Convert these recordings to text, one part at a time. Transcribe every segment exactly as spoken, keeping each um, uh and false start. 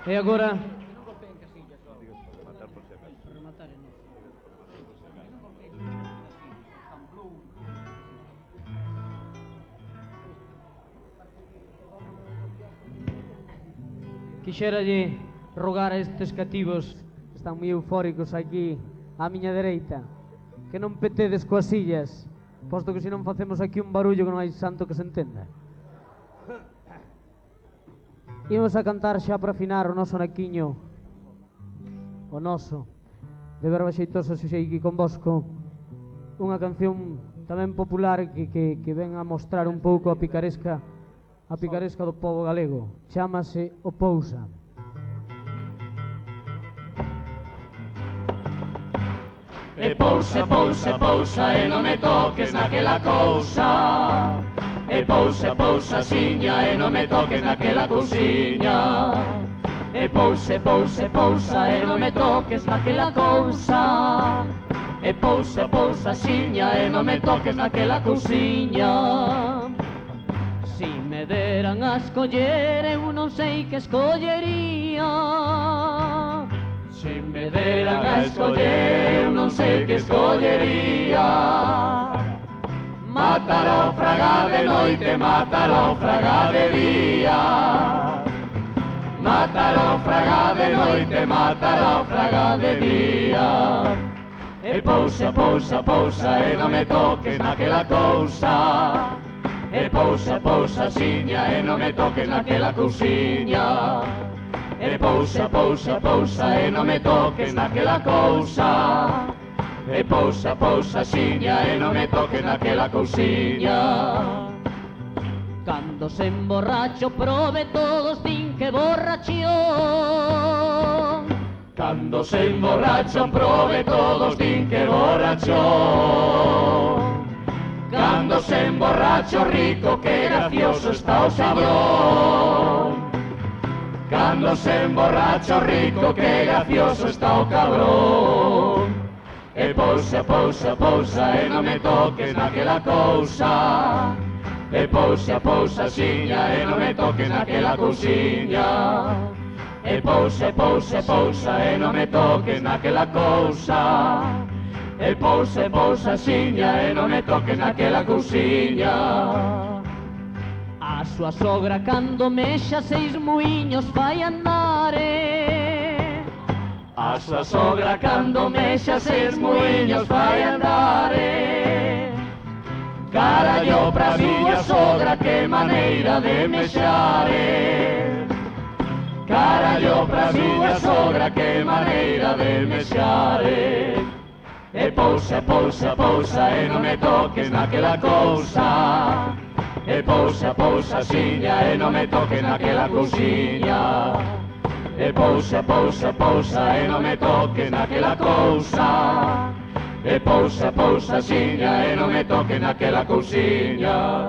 E agora... Quixéralle rogar a estes cativos que están moi eufóricos aquí á miña dereita que non petedes coas sillas, posto que se non facemos aquí un barullo que non hai santo que se entenda. Imos a cantar xa para afinar o noso naquiño, o noso, de Verba Xeitosa se aquí convosco, unha canción tamén popular que, que, que ven a mostrar un pouco a picaresca a picaresca do pobo galego. Chámase O Pousa. E pousa, pousa, pousa, e non me toques naquela cousa. E pousa, pousa, siña, e non me toques naquela cousiña. E pousa, pousa, pousa, e non me toques naquela cousa. E pousa, pousa, siña, e non me toques naquela cousiña. Si me deran a escoller, eu non sei que escollería. Si me deran a escoller, eu non sei que escollería. Matar o fraga de noite, matar o fraga de día. Matar o fraga de noite, matar o fraga de día. E pousa, pousa, pousa, e non me toques naquela cousa. E pousa, pousa, siña, e non me toques naquela cousiña. E pousa, pousa, pousa, e non me toques naquela cousa. E pousa, pousa, siña, e non me toques naquela cousiña. Cando se emborracho prove todos din que borracho. Cando se emborracho prove todos din que borracho. Cando se emborracho rico, que gracioso está o cabrón. Cando se emborracho rico, que gracioso está o cabrón. E pousa, pousa, pousa, e non me toques naquela cousa. E pousa, pousa, siña, e non me toques naquela cousiña. E pousa, pousa, pousa, e non me toques naquela cousa. E pousa, pousa, siña, e non me toques naquela cousiña. A súa sogra cando mexa seis muiños fai andare. A súa sogra cando mexa seis muiños fai andare. Carallo pra miña sogra, que maneira de mexare. Carallo pra miña sogra, que maneira de mexare. E pousa, pousa, pousa, e non me toques naquela cousa. E pousa, pousa, siña, e non me toques naquela cousiña. E pousa, pousa, pousa, e non me toques naquela cousa. E pousa, pousa, siña, e non me toques naquela cousiña.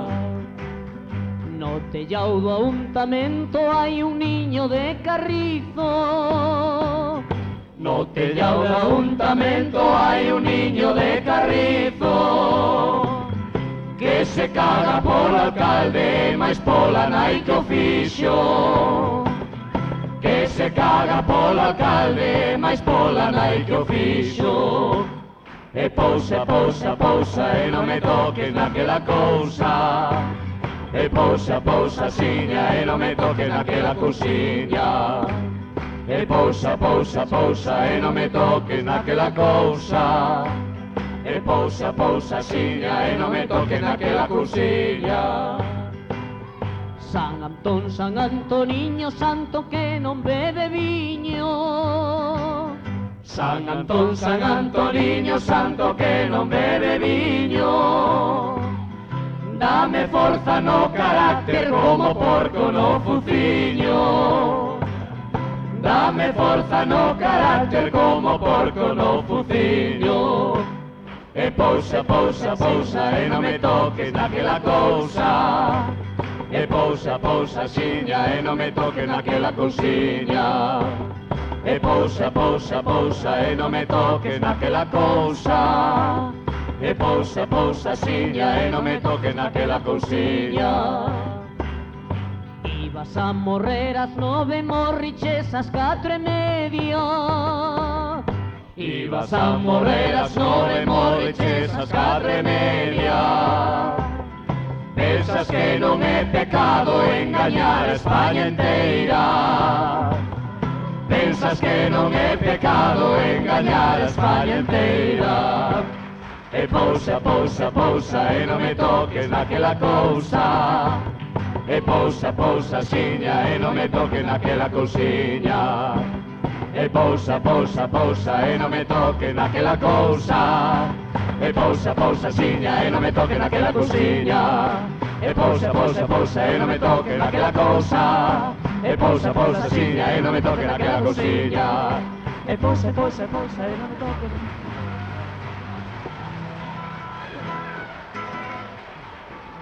No tellao do untamento hai un niño de carrizo. No tellao do untamento hai un niño de carrizo. Que se caga polo alcalde, mais pola nai que o fixo. Que se caga polo alcalde, mais pola nai que o fixo. E pousa, pousa, pousa, e non me toques naquela cousa. E pousa, pousa, siña, e non me toques naquela cousiña. E pousa, pousa, pousa, e non me toques naquela cousa. E pousa, pousa, siña, e non me toques naquela cousiña. San Antón, San Antoniño, santo que non bebe viño. San Antón, San Antoniño, santo que non bebe viño. Dame forza no carácter como porco no fuciño. Dame forza no carácter como porco no fuciño. E pousa, pousa, pousa, e non me toques naquela cousa. E pousa, pousa, siña, e non me toques naquela cousiña. E pousa, pousa, pousa, e non me toques naquela cousa. E pousa, pousa, siña, e non me toques naquela cousiña. Iba Vas a morrer ás nove, morriches ás catro e media. Y vas a morrer ás nove, morriches ás catro e media. Pensas que non é pecado engañar a España inteira. Pensas que non é pecado engañar a España inteira. E pousa, pousa, pousa, e non me toques naquela cousa. E pousa, pousa, xiña, e non me toques naquela cousiña. E pousa, pousa, pousa, e non me toques naquela cousa. E pousa, pousa, xiña, e non me toques naquela cousiña. E pousa, pousa, pousa, e non me toques naquela cousa. E pousa, pousa, xiña, e non me toques naquela cousiña. E pousa, pousa, pousa, e non me toques